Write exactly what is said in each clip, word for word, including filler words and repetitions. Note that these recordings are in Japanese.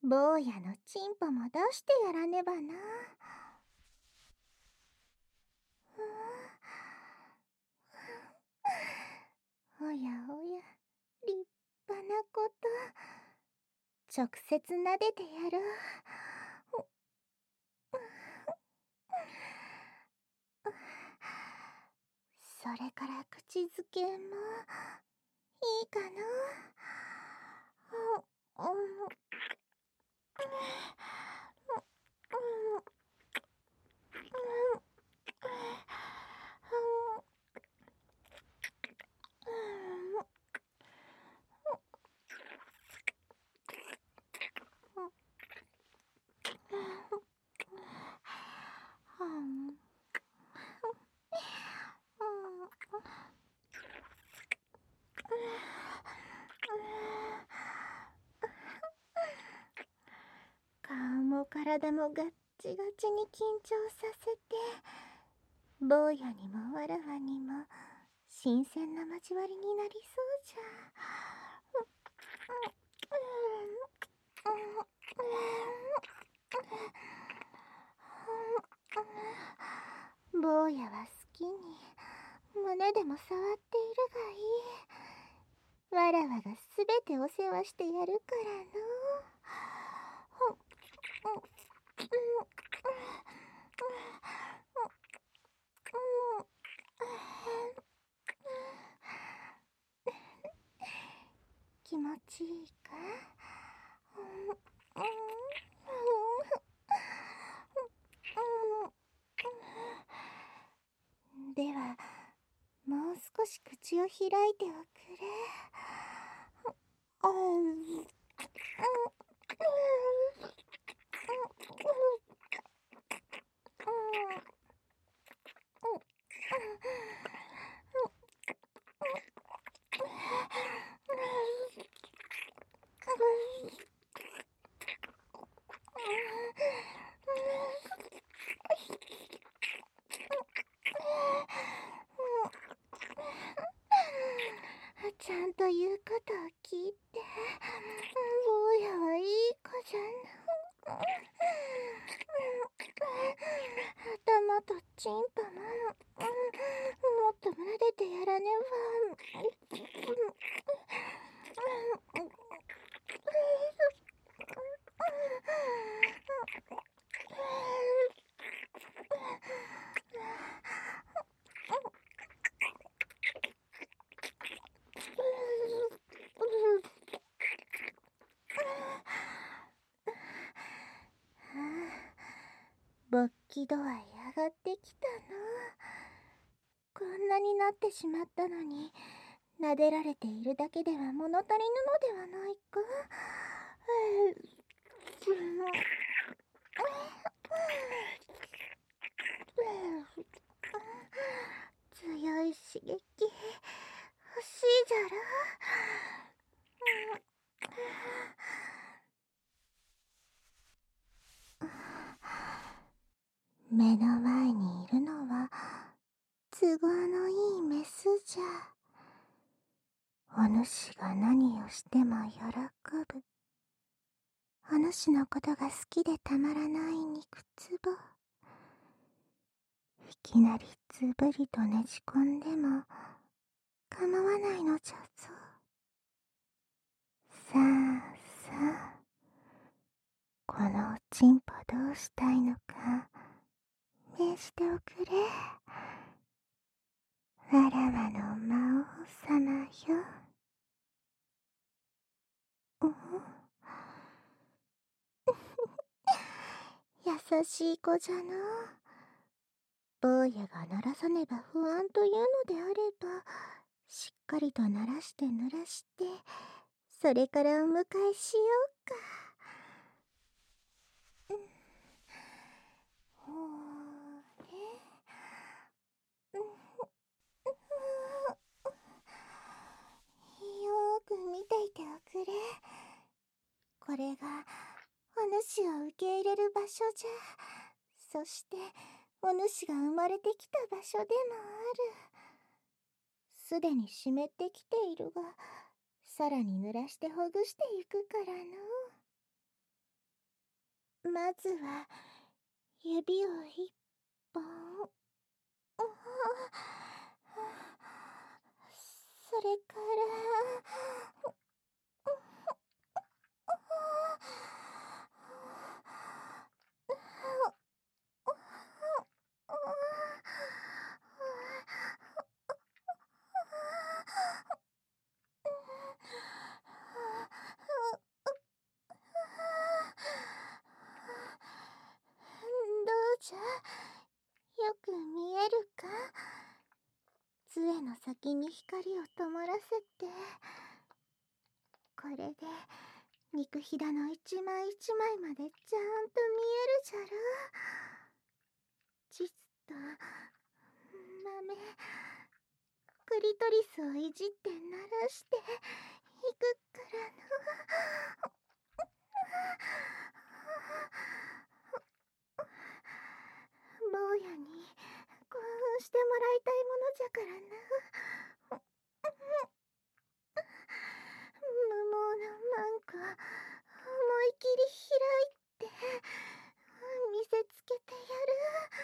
坊やのチンポも出してやらねばな。おやおや、立派なこと。直接撫でてやろう。それから口づけもいいかの。顔も体もガッチガチに緊張させて、坊やにもわらわにも新鮮な交わりになりそうじゃ。坊やは好きに胸でも触っているがいい。わらわがすべてお世話してやるからの。気持ちいいか。ではもう少し口を開いておくれ。ちゃんと言うことを聞いて。坊やはいい子じゃな。頭とチンパももっと撫でてやらねば。勃起度合い上がってきたの。こんなになってしまったのに、撫でられているだけでは物足りぬのではないか。強い刺激欲しいじゃろ。目の前にいるのは都合のいいメスじゃ。お主が何をしても喜ぶ。お主のことが好きでたまらない肉つぼ。いきなりつぶりとねじ込んでも構わないのじゃぞ。さあさあ、このおちんぽどうしたいのか命じておくれ。わらわの魔王様よ。優しい子じゃな。坊やが鳴らさねば不安というのであれば、しっかりと鳴らして濡らして、それからお迎えしようか。ほれ。よーく見ていておくれ。これがお主を受け入れる場所じゃ。そしてお主が生まれてきた場所でもある。すでに湿ってきているが、さらに濡らしてほぐしていくからの。 まずは指を一本。それからどうじゃ、よく見えるか。杖の先に光を灯らせて、これで肉ひだの一枚一枚までちゃんと見えるじゃろ。実と豆、クリトリスをいじって鳴らしていくからの。坊やに興奮してもらいたいものじゃからな。無毛のマンコ、思い切り開いて見せつけてやる。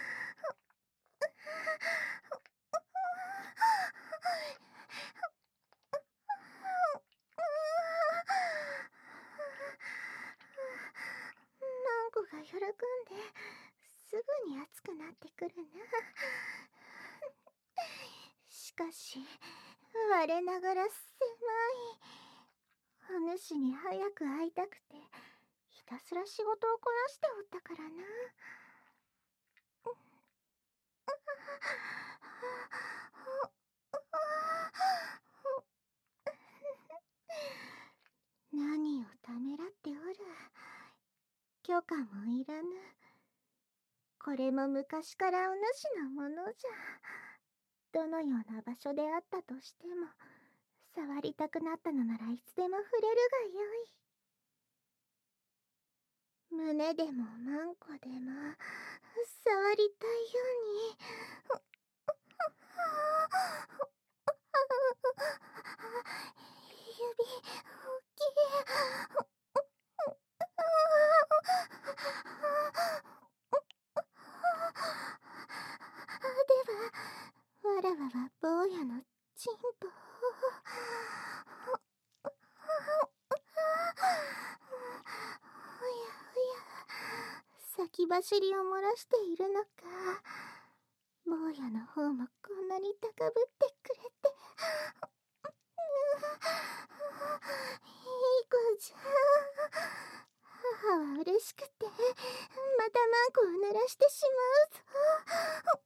マンコが喜んですぐに熱くなってくるな。しかし我ながら狭い。お主に早く会いたくてひたすら仕事をこなしておったからな。何をためらっておる。許可もいらぬ。これも昔からお主のものじゃ。どのような場所であったとしても、触りたくなったのならいつでも触れるがよい。胸でもマンコでも触りたいように。指大きい。ではわらわは坊やのチンポを。おやおや、先走りを漏らしているのか。坊やの方もこんなに高ぶってくれて。いい子じゃ。母は嬉しくてまたマンコを濡らしてしまうぞ。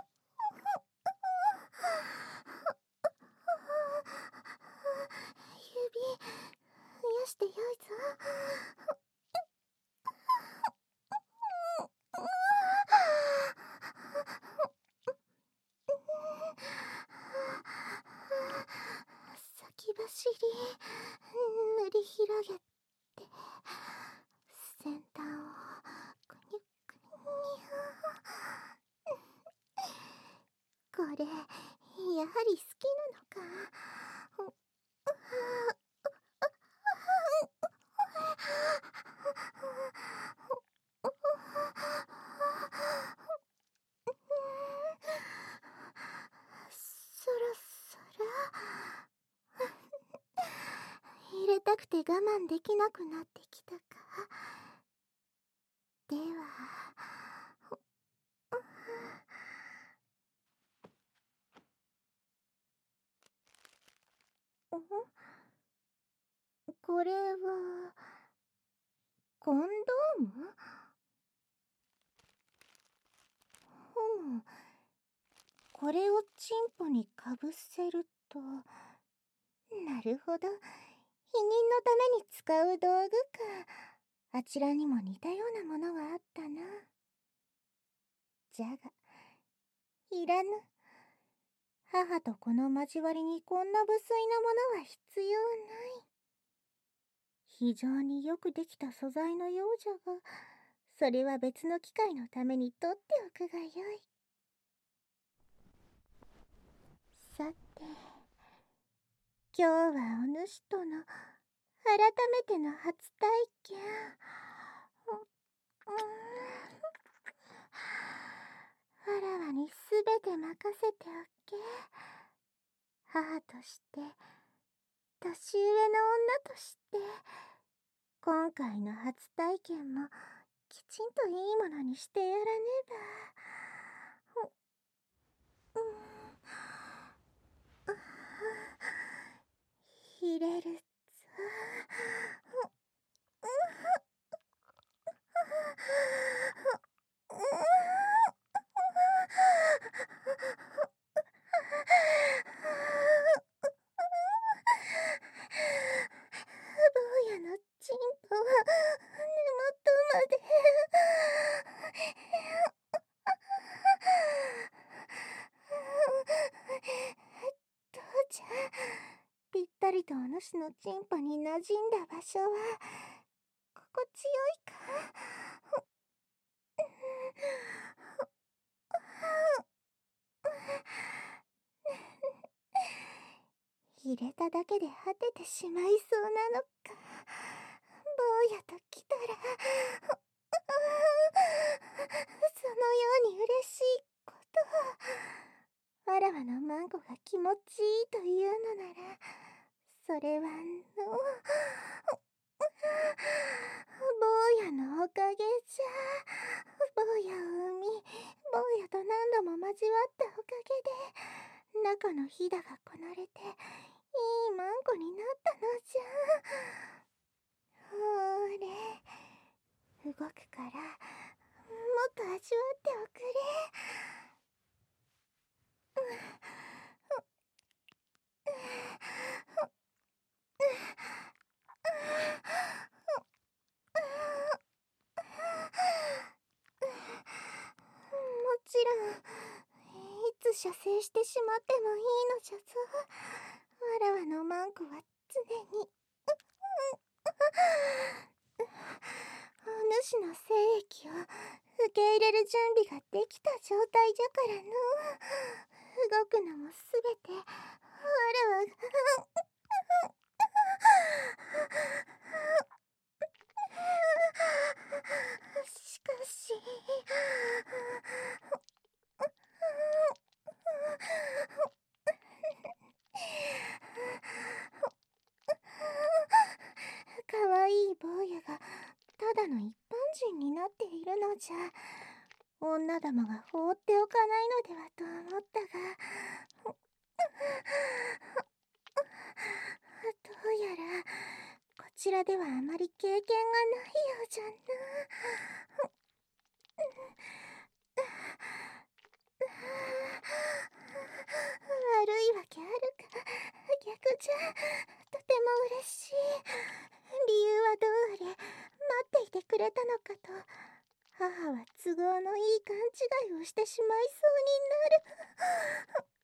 指増やしてよいぞ。先走り塗り広げて先端をくにゅくにゅ。これやはり好きなのか。そろそろ入れたくて我慢できなくなってきたか。ではこれはコンドーム？ふむ、これをチンポにかぶせると。なるほど、避妊のために使う道具か。あちらにも似たようなものがあったな。じゃがいらぬ。母と子の交わりにこんな無粋なものは必要ない。非常によくできた素材のようじゃが、それは別の機会のために取っておくがよい。さて、今日はお主との改めての初体験。 わらわにすべて任せておけ。母として、年上の女として、今回の初体験もきちんといいものにしてやらねば。ひれるぞ。坊やのチンポは根元まで。どうじゃ、ぴったりとお主のチンポに馴染んだ場所は心地よいか。入れただけで果ててしまいそうなのか。坊やと来たらそのように嬉しいこと。わらわのマンコが気持ちいいというのなら、それはの坊やのおかげじゃ。坊やを産み、坊やと何度も交わったおかげで、中のひだがこなれて、いいマンコになったのじゃ。ほーれ、動くから、もっと味わっておくれ。もちろん、いつ射精してしまってもいいのじゃぞ。わらわのマンコは常にお主の精液を受け入れる準備ができた状態じゃからの。動くのもすべてわらわがしかしかわいい坊やがただの一般人になっているのじゃ。女どもが放っておかないのではと思ったが、どうやらこちらではあまり経験がないようじゃな。悪いわけあるか。逆じゃ。とても嬉しい。理由はどうあれ、待っていてくれたのかと。母は都合のいい勘違いをしてしまいそうになる。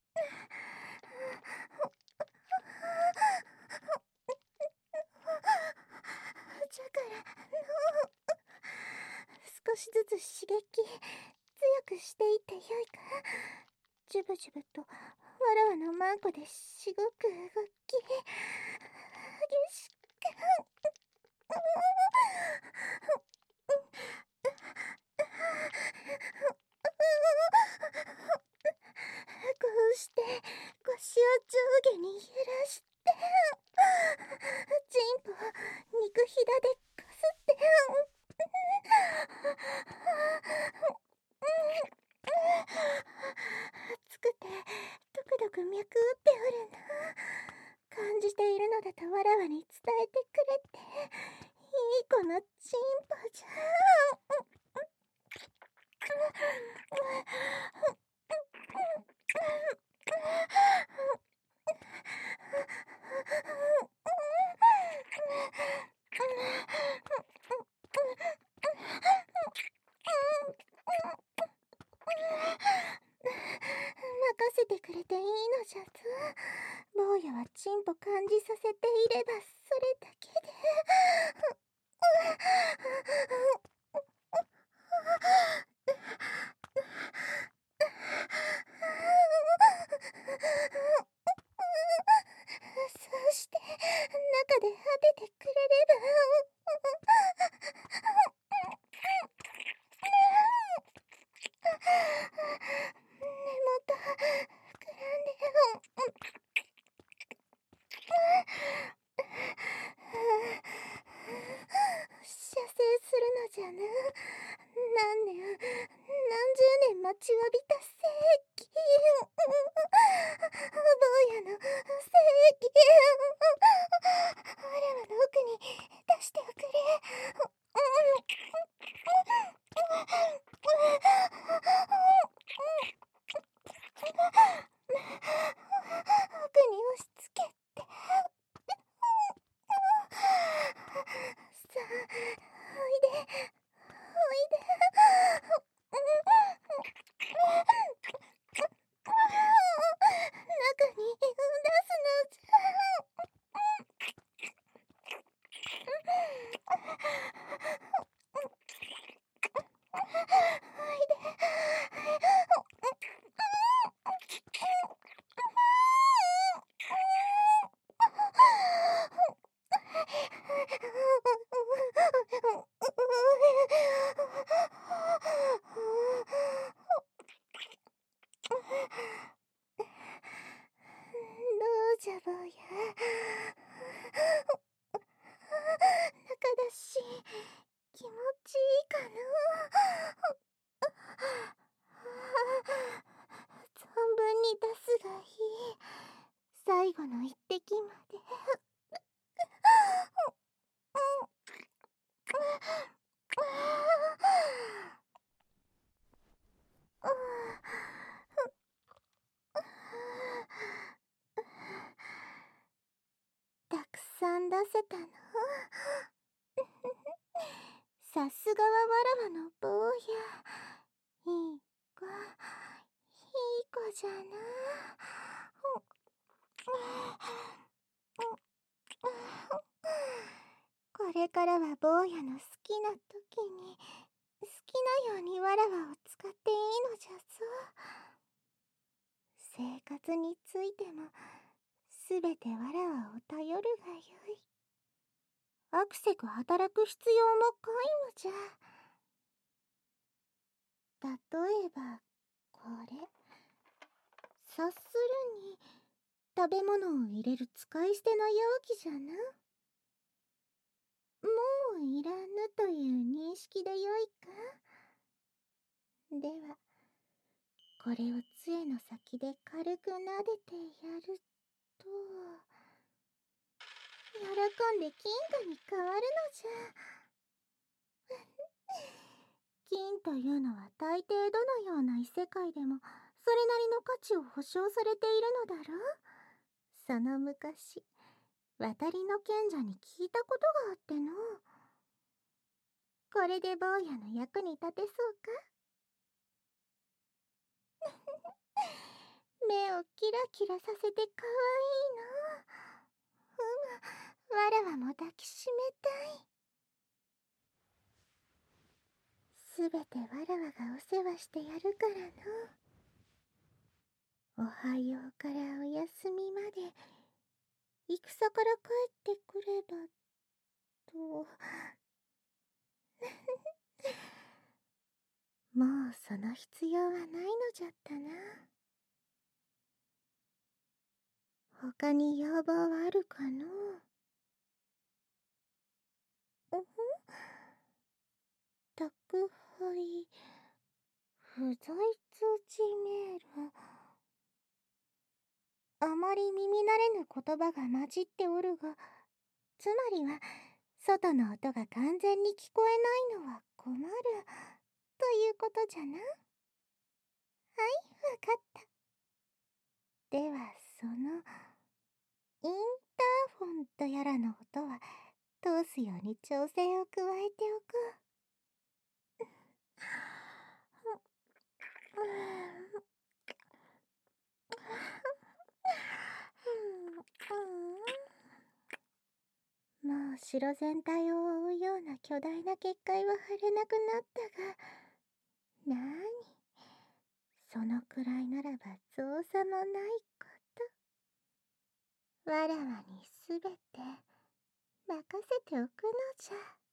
じゃからの少しずつ刺激強くしていってよいか。ジュブジュブとわらわのマンコでしごく動き、激しくこうして腰を上下に揺らして、チンポを肉ひだでこすって、熱くてドクドク脈打っておるな。感じているのだとわらわに伝えてくれて、いい子のチンポじゃ。任せてくれていいのじゃぞ。坊やはチンポ感じさせていればそれだけで。そうして中で果ててくれれば。 射精するのじゃな。何年、何十年待ちわびた世紀。坊やの世紀。わらわの奥に出しておくれ。奥に押し付けて。さあ、おいで、おいで。中に出すのじゃ。おいで。どうじゃ坊や。中だし気持ちいいかの。存分に出すがいい。最後の一滴まで。たくさん出せたの。さすがはわらわの坊や。いい子、いい子じゃな。これからは坊やの好きな時に好きなようにわらわを使っていいのじゃぞ。生活についてもすべてわらわを頼るがよい。あくせく働く必要も皆無じゃ。例えばこれ。察するに食べ物を入れる使い捨ての容器じゃな。もういらぬという認識でよいか。ではこれを杖の先で軽く撫でてやると喜んで金貨に変わるのじゃ。金というのは大抵どのような異世界でもそれなりの価値を保証されているのだろう。その昔渡りの賢者に聞いたことがあっての。これで坊やの役に立てそうか。目をキラキラさせてかわいいの。うむ、わらわも抱きしめたい。すべてわらわがお世話してやるからの。おはようからおやすみまで戦から帰ってくればと。もうその必要はないのじゃったな。他に要望はあるかの。うふん。宅配不在通知メール。あまり耳慣れぬ言葉が混じっておるが、つまりは外の音が完全に聞こえないのは困るということじゃな。はい、わかった。ではそのインターフォンとやらの音は通すように調整を加えておく。もう城全体を覆うような巨大な結界は張れなくなったが、なーに、そのくらいならば造作もないこと。わらわにすべて任せておくのじゃ。